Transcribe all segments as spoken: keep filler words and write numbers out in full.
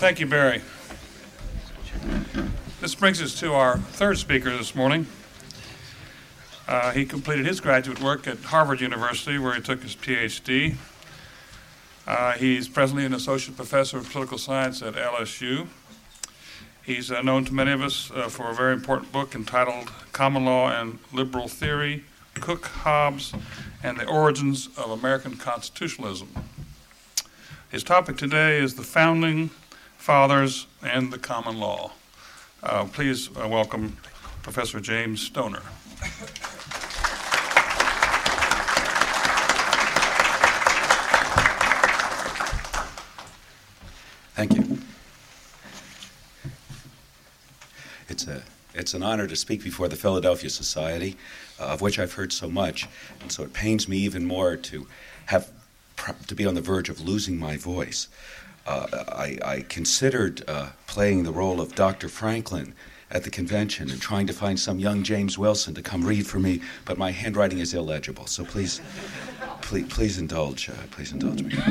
Thank you, Barry. This brings us to our third speaker this morning. Uh, he completed his graduate work at Harvard University, where he took his P H D. Uh, he's presently an associate professor of political science at L S U. He's uh, known to many of us uh, for a very important book entitled Common Law and Liberal Theory, Coke, Hobbes, and the Origins of American Constitutionalism. His topic today is the Founding Fathers and the Common Law. Uh, please uh, welcome Professor James Stoner. Thank you. It's a it's an honor to speak before the Philadelphia Society, uh, of which I've heard so much, and so it pains me even more to have to be on the verge of losing my voice. Uh, I, I considered uh, playing the role of Doctor Franklin at the convention and trying to find some young James Wilson to come read for me, but my handwriting is illegible, so please, please, please indulge, uh, please indulge me.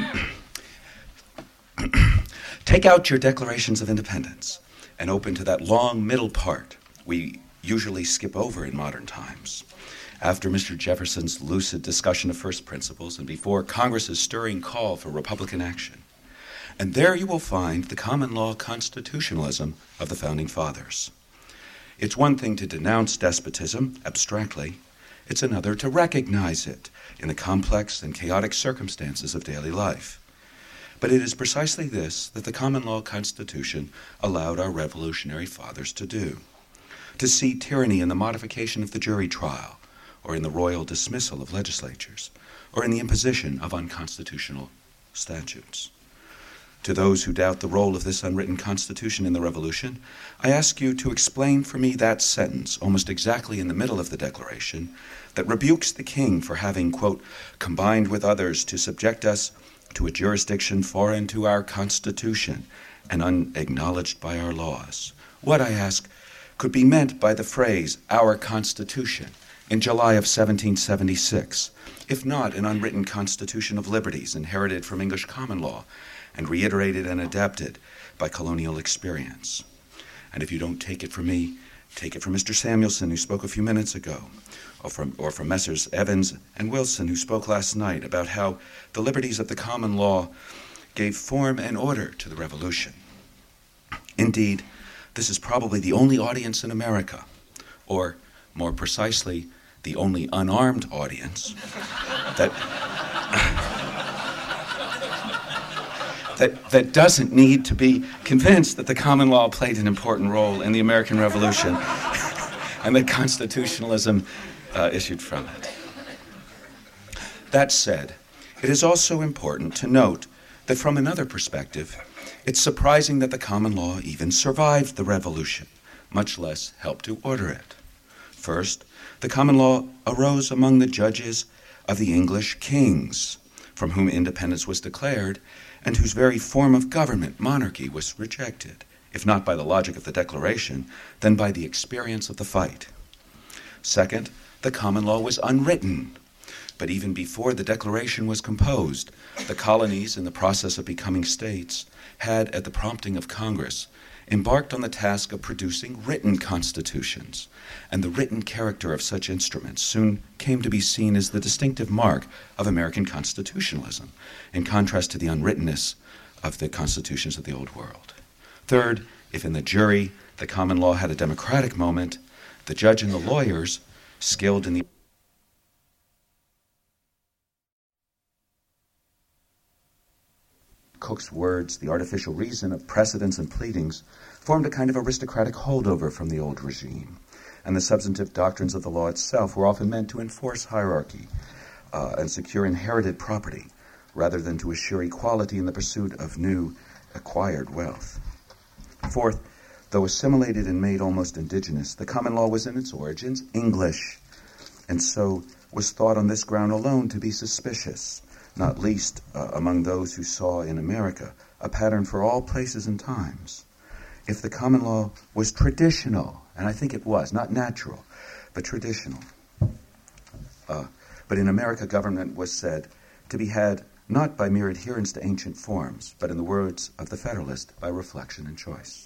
Take out your Declarations of Independence and open to that long middle part we usually skip over in modern times. After Mister Jefferson's lucid discussion of first principles and before Congress's stirring call for Republican action. And there you will find the common law constitutionalism of the Founding Fathers. It's one thing to denounce despotism abstractly. It's another to recognize it in the complex and chaotic circumstances of daily life. But it is precisely this that the common law constitution allowed our revolutionary fathers to do. To see tyranny in the modification of the jury trial, or in the royal dismissal of legislatures, or in the imposition of unconstitutional statutes. To those who doubt the role of this unwritten constitution in the revolution, I ask you to explain for me that sentence, almost exactly in the middle of the Declaration, that rebukes the king for having, quote, combined with others to subject us to a jurisdiction foreign to our Constitution and unacknowledged by our laws. What, I ask, could be meant by the phrase, our Constitution, in July of seventeen seventy-six, if not an unwritten constitution of liberties inherited from English common law and reiterated and adapted by colonial experience? And if you don't take it from me, take it from Mister Samuelson, who spoke a few minutes ago, or from, or from Messrs. Evans and Wilson, who spoke last night about how the liberties of the common law gave form and order to the revolution. Indeed, this is probably the only audience in America, or more precisely, the only unarmed audience that, that, that doesn't need to be convinced that the common law played an important role in the American Revolution and that constitutionalism uh, issued from it. That said, it is also important to note that from another perspective, it's surprising that the common law even survived the revolution, much less helped to order it. First, the common law arose among the judges of the English kings, from whom independence was declared, and whose very form of government, monarchy, was rejected, if not by the logic of the Declaration, then by the experience of the fight. Second, the common law was unwritten, but even before the Declaration was composed, the colonies, in the process of becoming states, had, at the prompting of Congress, embarked on the task of producing written constitutions, and the written character of such instruments soon came to be seen as the distinctive mark of American constitutionalism, in contrast to the unwrittenness of the constitutions of the Old World. Third, if in the jury the common law had a democratic moment, the judge and the lawyers, skilled in the Coke's words, the artificial reason of precedents and pleadings, formed a kind of aristocratic holdover from the old regime, and the substantive doctrines of the law itself were often meant to enforce hierarchy uh, and secure inherited property, rather than to assure equality in the pursuit of new acquired wealth. Fourth, though assimilated and made almost indigenous, the common law was in its origins English, and so was thought on this ground alone to be suspicious, not least uh, among those who saw in America a pattern for all places and times. If the common law was traditional, and I think it was, not natural, but traditional, uh, but in America government was said to be had not by mere adherence to ancient forms, but in the words of the Federalist, by reflection and choice.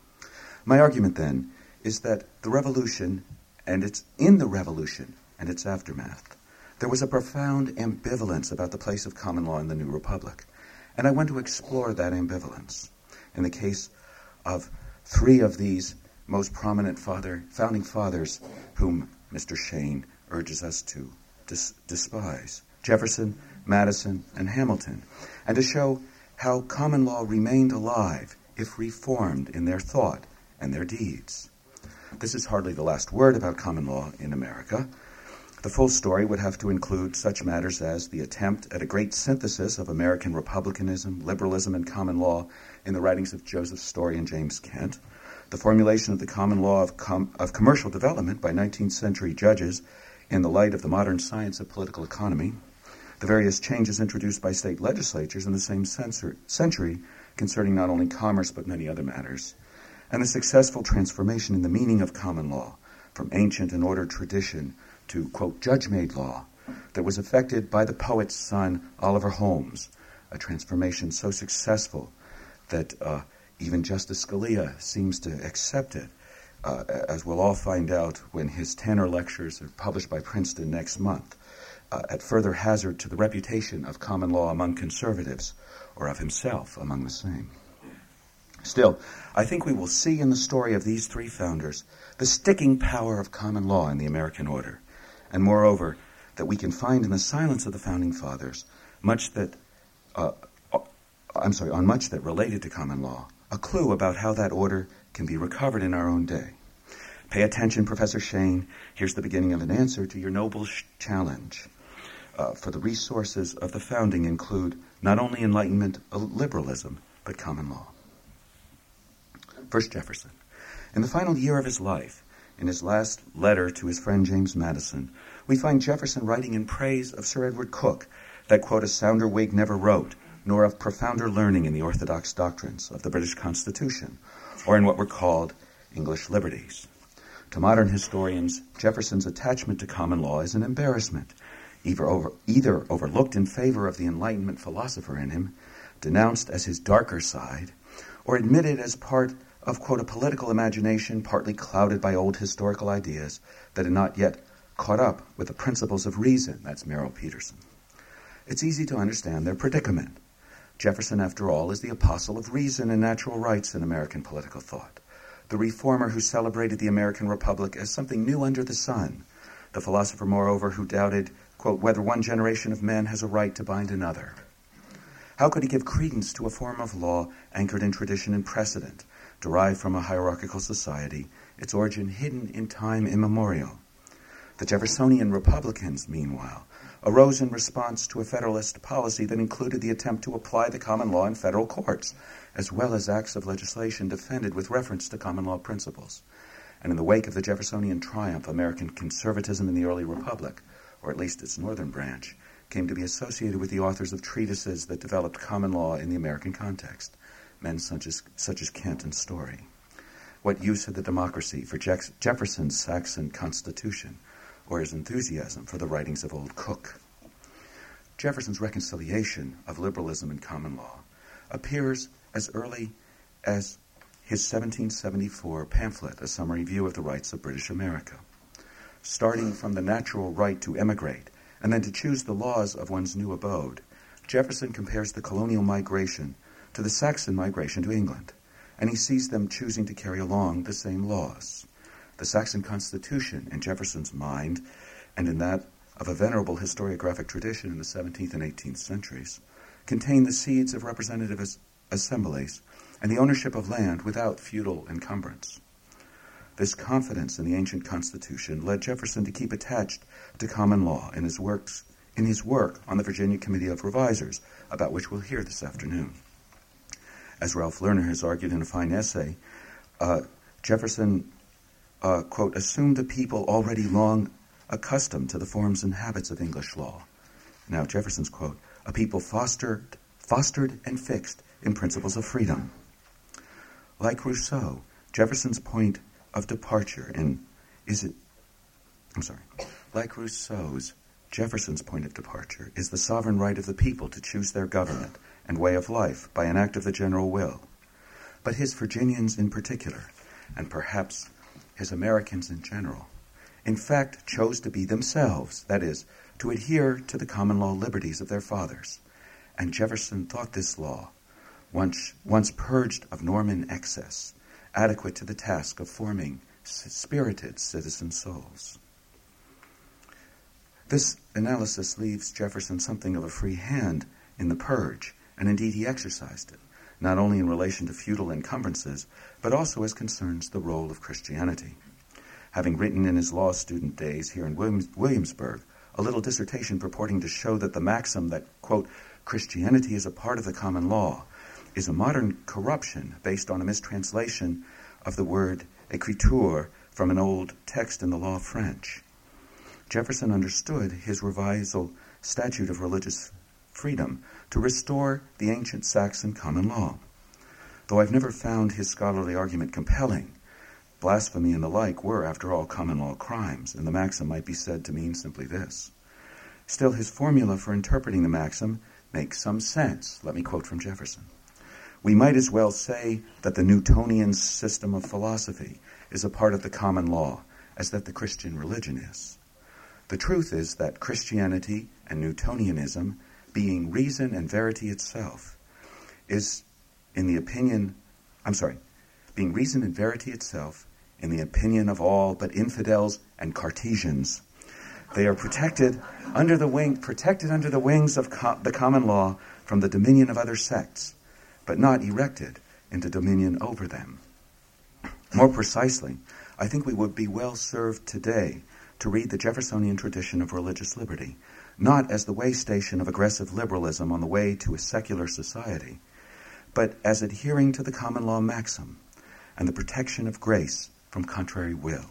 My argument, then, is that the Revolution, and it's in the Revolution and its aftermath, there was a profound ambivalence about the place of common law in the new republic, and I want to explore that ambivalence. In the case of three of these most prominent father, founding fathers whom Mister Shane urges us to dis- despise, Jefferson, Madison, and Hamilton, and to show how common law remained alive if reformed in their thought and their deeds. This is hardly the last word about common law in America. The full story would have to include such matters as the attempt at a great synthesis of American republicanism, liberalism, and common law in the writings of Joseph Story and James Kent, the formulation of the common law of, com- of commercial development by nineteenth century judges in the light of the modern science of political economy, the various changes introduced by state legislatures in the same censor- century concerning not only commerce but many other matters, and the successful transformation in the meaning of common law from ancient and ordered tradition to, quote, judge-made law that was effected by the poet's son, Oliver Holmes, a transformation so successful that uh, even Justice Scalia seems to accept it, uh, as we'll all find out when his Tanner lectures are published by Princeton next month, uh, at further hazard to the reputation of common law among conservatives, or of himself among the same. Still, I think we will see in the story of these three founders the sticking power of common law in the American order, and moreover, that we can find in the silence of the founding fathers much that, uh, I'm sorry, on much that related to common law, a clue about how that order can be recovered in our own day. Pay attention, Professor Shane. Here's the beginning of an answer to your noble sh- challenge. Uh, for the resources of the founding include not only Enlightenment uh, liberalism, but common law. First, Jefferson. In the final year of his life, in his last letter to his friend James Madison, we find Jefferson writing in praise of Sir Edward Coke that, quote, a sounder Whig never wrote, nor of profounder learning in the orthodox doctrines of the British Constitution, or in what were called English liberties. To modern historians, Jefferson's attachment to common law is an embarrassment, either, over, either overlooked in favor of the Enlightenment philosopher in him, denounced as his darker side, or admitted as part of, quote, a political imagination partly clouded by old historical ideas that had not yet caught up with the principles of reason. That's Merrill Peterson. It's easy to understand their predicament. Jefferson, after all, is the apostle of reason and natural rights in American political thought, the reformer who celebrated the American Republic as something new under the sun, the philosopher, moreover, who doubted, quote, whether one generation of men has a right to bind another. How could he give credence to a form of law anchored in tradition and precedent, derived from a hierarchical society, its origin hidden in time immemorial? The Jeffersonian Republicans, meanwhile, arose in response to a Federalist policy that included the attempt to apply the common law in federal courts, as well as acts of legislation defended with reference to common law principles. And in the wake of the Jeffersonian triumph, American conservatism in the early Republic, or at least its northern branch, came to be associated with the authors of treatises that developed common law in the American context, men such as, such as Kent and Story. What use had the democracy for Jeff- Jefferson's Saxon Constitution, or his enthusiasm for the writings of old Coke? Jefferson's reconciliation of liberalism and common law appears as early as his seventeen seventy-four pamphlet, A Summary View of the Rights of British America. Starting from the natural right to emigrate and then to choose the laws of one's new abode, Jefferson compares the colonial migration to the Saxon migration to England, and he sees them choosing to carry along the same laws. The Saxon Constitution, in Jefferson's mind, and in that of a venerable historiographic tradition in the seventeenth and eighteenth centuries, contained the seeds of representative as- assemblies and the ownership of land without feudal encumbrance. This confidence in the ancient Constitution led Jefferson to keep attached to common law in his works, in his work on the Virginia Committee of Revisers, about which we'll hear this afternoon. As Ralph Lerner has argued in a fine essay, uh, Jefferson, uh, quote, assumed a people already long accustomed to the forms and habits of English law. Now, Jefferson's quote, a people fostered, fostered and fixed in principles of freedom. Like Rousseau, Jefferson's point of departure in, is it, I'm sorry, like Rousseau's Jefferson's point of departure is the sovereign right of the people to choose their government and way of life by an act of the general will. But his Virginians in particular, and perhaps his Americans in general, in fact chose to be themselves, that is, to adhere to the common law liberties of their fathers. And Jefferson thought this law, once, once purged of Norman excess, adequate to the task of forming spirited citizen souls. This analysis leaves Jefferson something of a free hand in the purge, and indeed he exercised it, not only in relation to feudal encumbrances, but also as concerns the role of Christianity. Having written in his law student days here in Williams- Williamsburg a little dissertation purporting to show that the maxim that, quote, Christianity is a part of the common law is a modern corruption based on a mistranslation of the word écriture from an old text in the law French, Jefferson understood his revisal statute of religious freedom to restore the ancient Saxon common law. Though I've never found his scholarly argument compelling, blasphemy and the like were, after all, common law crimes, and the maxim might be said to mean simply this. Still, his formula for interpreting the maxim makes some sense. Let me quote from Jefferson. We might as well say that the Newtonian system of philosophy is a part of the common law as that the Christian religion is. The truth is that Christianity and Newtonianism, being reason and verity itself, is, in the opinion, I'm sorry, being reason and verity itself, in the opinion of all but infidels and Cartesians, they are protected under the wing, protected under the wings of co- the common law from the dominion of other sects, but not erected into dominion over them. More precisely, I think we would be well served today to read the Jeffersonian tradition of religious liberty, not as the way station of aggressive liberalism on the way to a secular society, but as adhering to the common law maxim and the protection of grace from contrary will.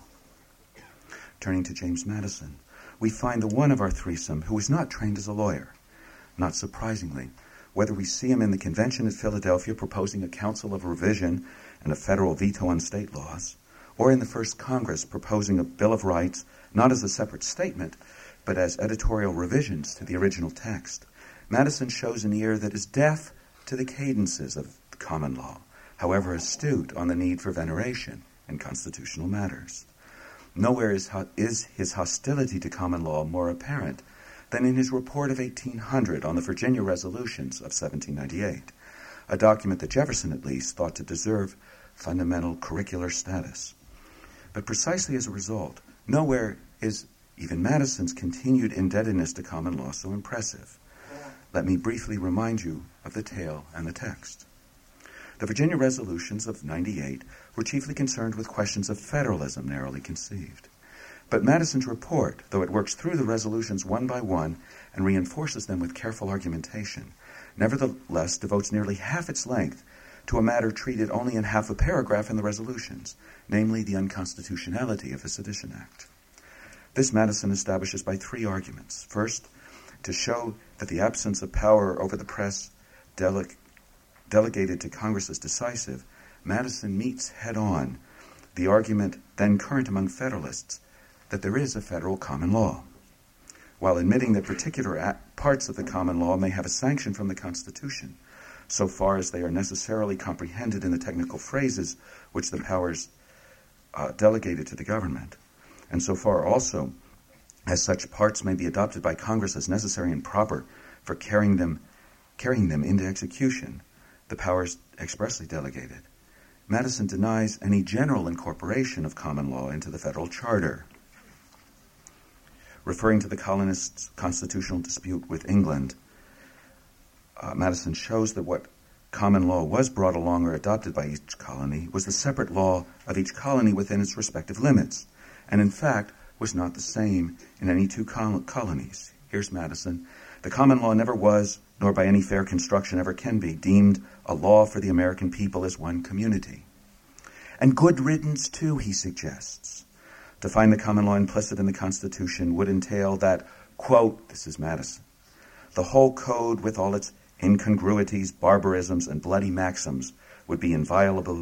Turning to James Madison, we find the one of our threesome who was not trained as a lawyer. Not surprisingly, whether we see him in the convention at Philadelphia proposing a council of revision and a federal veto on state laws, or in the first Congress proposing a Bill of Rights not as a separate statement, but as editorial revisions to the original text, Madison shows an ear that is deaf to the cadences of the common law, however astute on the need for veneration in constitutional matters. Nowhere is, ho- is his hostility to common law more apparent than in his report of eighteen hundred on the Virginia Resolutions of seventeen ninety-eight, a document that Jefferson at least thought to deserve fundamental curricular status. But precisely as a result, nowhere is even Madison's continued indebtedness to common law so impressive. Let me briefly remind you of the tale and the text. The Virginia Resolutions of ninety-eight were chiefly concerned with questions of federalism narrowly conceived. But Madison's report, though it works through the resolutions one by one and reinforces them with careful argumentation, nevertheless devotes nearly half its length to a matter treated only in half a paragraph in the resolutions, namely the unconstitutionality of the Sedition Act. This Madison establishes by three arguments. First, to show that the absence of power over the press dele- delegated to Congress is decisive, Madison meets head-on the argument then current among Federalists that there is a federal common law. While admitting that particular a- parts of the common law may have a sanction from the Constitution, so far as they are necessarily comprehended in the technical phrases which the powers uh, delegated to the government, and so far also as such parts may be adopted by Congress as necessary and proper for carrying them, carrying them into execution, the powers expressly delegated. Madison denies any general incorporation of common law into the federal charter. Referring to the colonists' constitutional dispute with England, uh, Madison shows that what common law was brought along or adopted by each colony was the separate law of each colony within its respective limits, and in fact was not the same in any two col- colonies. Here's Madison. The common law never was, nor by any fair construction ever can be, deemed a law for the American people as one community. And good riddance, too, he suggests. To find the common law implicit in the Constitution would entail that, quote, this is Madison, the whole code with all its incongruities, barbarisms, and bloody maxims would be inviolable,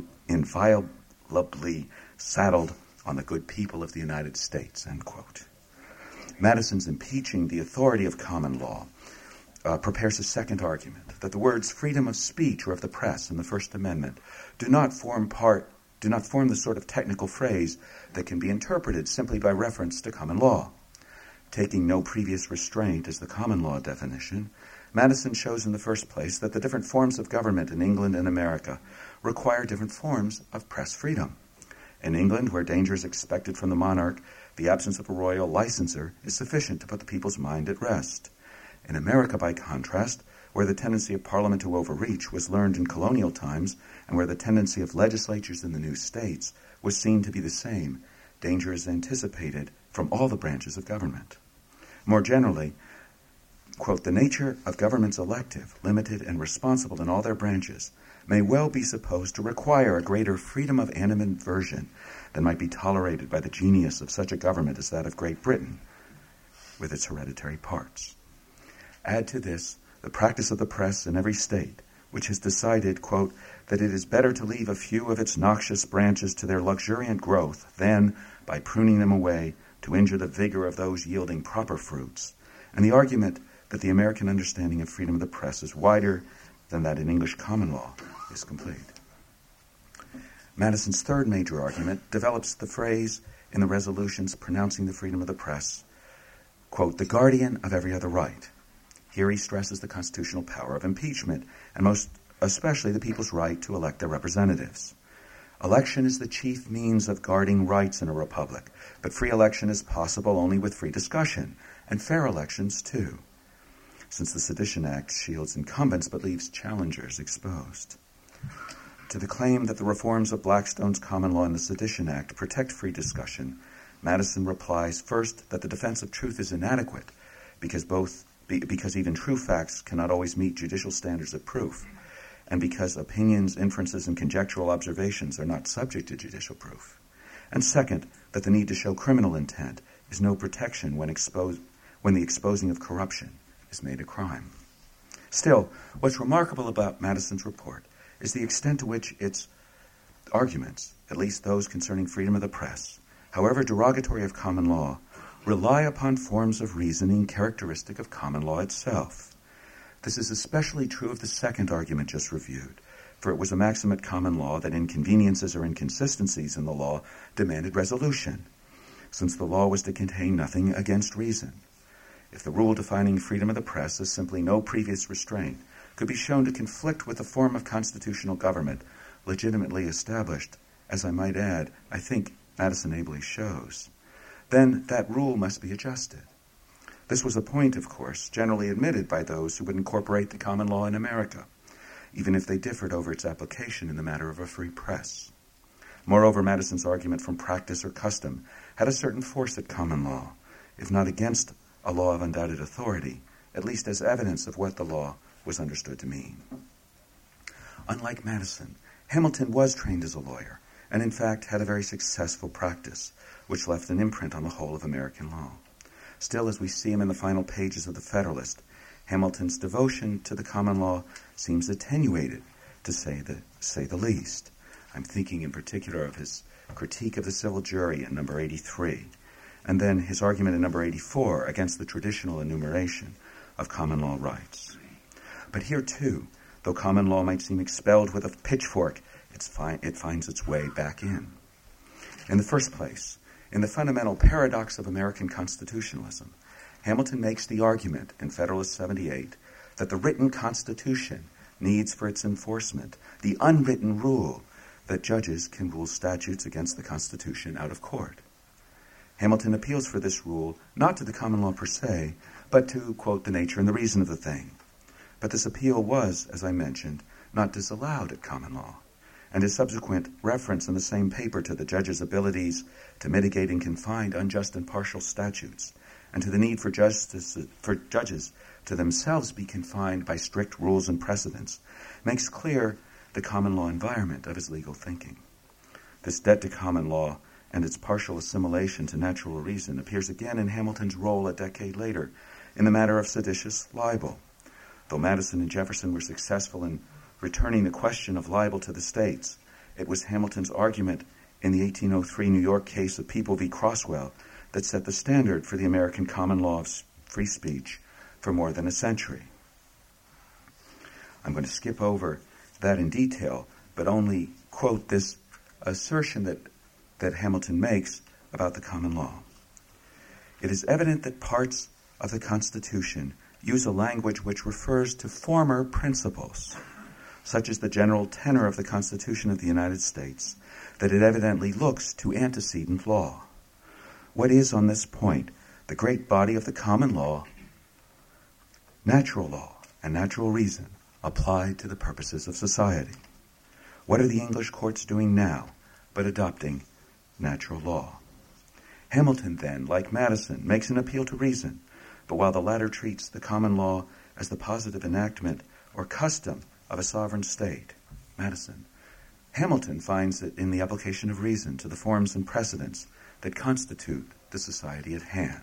inviolably saddled on the good people of the United States, end quote. Madison's impeaching the authority of common law uh, prepares a second argument, that the words freedom of speech or of the press in the First Amendment do not form part, do not form the sort of technical phrase that can be interpreted simply by reference to common law. Taking no previous restraint as the common law definition, Madison shows in the first place that the different forms of government in England and America require different forms of press freedom. In England, where danger is expected from the monarch, the absence of a royal licenser is sufficient to put the people's mind at rest. In America, by contrast, where the tendency of Parliament to overreach was learned in colonial times, and where the tendency of legislatures in the new states was seen to be the same, danger is anticipated from all the branches of government. More generally, quote, the nature of governments elective, limited, and responsible in all their branches may well be supposed to require a greater freedom of animadversion than might be tolerated by the genius of such a government as that of Great Britain, with its hereditary parts. Add to this the practice of the press in every state, which has decided, quote, that it is better to leave a few of its noxious branches to their luxuriant growth than, by pruning them away, to injure the vigor of those yielding proper fruits, and the argument that the American understanding of freedom of the press is wider than that in English common law is complete. Madison's third major argument develops the phrase in the resolutions pronouncing the freedom of the press, quote, the guardian of every other right. Here he stresses the constitutional power of impeachment, and most especially the people's right to elect their representatives. Election is the chief means of guarding rights in a republic, but free election is possible only with free discussion, and fair elections too, since the Sedition Act shields incumbents but leaves challengers exposed. To the claim that the reforms of Blackstone's common law and the Sedition Act protect free discussion, Madison replies first that the defense of truth is inadequate because both be, because even true facts cannot always meet judicial standards of proof, and because opinions, inferences, and conjectural observations are not subject to judicial proof. And second, that the need to show criminal intent is no protection when, exposed, when the exposing of corruption is made a crime. Still, what's remarkable about Madison's report is the extent to which its arguments, at least those concerning freedom of the press, however derogatory of common law, rely upon forms of reasoning characteristic of common law itself. This is especially true of the second argument just reviewed, for it was a maxim at common law that inconveniences or inconsistencies in the law demanded resolution, since the law was to contain nothing against reason. If the rule defining freedom of the press as simply no previous restraint could be shown to conflict with a form of constitutional government legitimately established, as I might add, I think Madison ably shows, then that rule must be adjusted. This was a point, of course, generally admitted by those who would incorporate the common law in America, even if they differed over its application in the matter of a free press. Moreover, Madison's argument from practice or custom had a certain force at common law, if not against a law of undoubted authority, at least as evidence of what the law was understood to mean. Unlike Madison, Hamilton was trained as a lawyer, and in fact had a very successful practice, which left an imprint on the whole of American law. Still, as we see him in the final pages of The Federalist, Hamilton's devotion to the common law seems attenuated, to say the, say the least. I'm thinking in particular of his critique of the civil jury in number eighty-three, and then his argument in number eighty-four against the traditional enumeration of common law rights. But here, too, though common law might seem expelled with a pitchfork, it's fi- it finds its way back in. In the first place, in the fundamental paradox of American constitutionalism, Hamilton makes the argument in Federalist seventy-eight that the written Constitution needs for its enforcement the unwritten rule that judges can rule statutes against the Constitution out of court. Hamilton appeals for this rule not to the common law per se, but to, quote, the nature and the reason of the thing. But this appeal was, as I mentioned, not disallowed at common law, and his subsequent reference in the same paper to the judge's abilities to mitigate and confine unjust and partial statutes, and to the need for, justice, for judges to themselves be confined by strict rules and precedents, makes clear the common law environment of his legal thinking. This debt to common law and its partial assimilation to natural reason appears again in Hamilton's role a decade later in the matter of seditious libel. Though Madison and Jefferson were successful in returning the question of libel to the states, it was Hamilton's argument in the eighteen oh three New York case of People v. Crosswell that set the standard for the American common law of free speech for more than a century. I'm going to skip over that in detail, but only quote this assertion that, that Hamilton makes about the common law. It is evident that parts of the Constitution use a language which refers to former principles, such as the general tenor of the Constitution of the United States, that it evidently looks to antecedent law. What is, on this point, the great body of the common law, natural law, and natural reason applied to the purposes of society? What are the English courts doing now but adopting natural law? Hamilton, then, like Madison, makes an appeal to reason, but while the latter treats the common law as the positive enactment or custom of a sovereign state, Madison, Hamilton finds it in the application of reason to the forms and precedents that constitute the society at hand.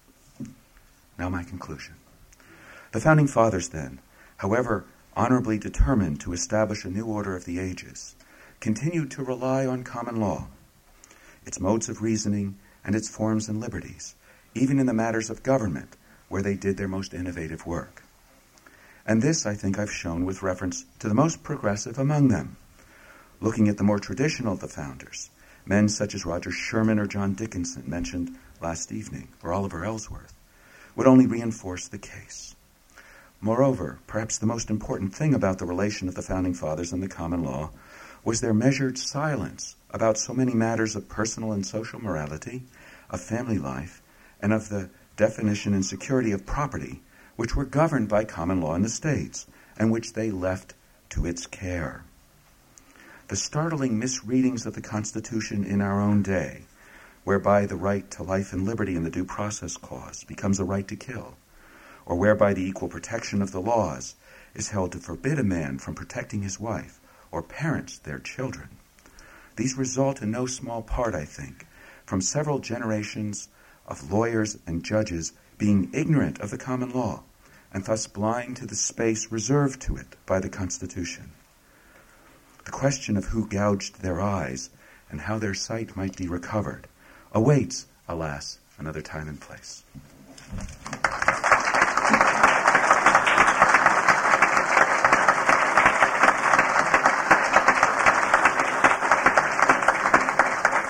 Now my conclusion. The Founding Fathers, then, however honorably determined to establish a new order of the ages, continued to rely on common law, its modes of reasoning, and its forms and liberties, even in the matters of government, where they did their most innovative work. And this, I think, I've shown with reference to the most progressive among them. Looking at the more traditional of the founders, men such as Roger Sherman or John Dickinson, mentioned last evening, or Oliver Ellsworth, would only reinforce the case. Moreover, perhaps the most important thing about the relation of the Founding Fathers and the common law was their measured silence about so many matters of personal and social morality, of family life, and of the definition and security of property, which were governed by common law in the states, and which they left to its care. The startling misreadings of the Constitution in our own day, whereby the right to life and liberty in the Due Process Clause becomes a right to kill, or whereby the equal protection of the laws is held to forbid a man from protecting his wife or parents their children. These result in no small part, I think, from several generations of lawyers and judges being ignorant of the common law and thus blind to the space reserved to it by the Constitution. The question of who gouged their eyes and how their sight might be recovered awaits, alas, another time and place.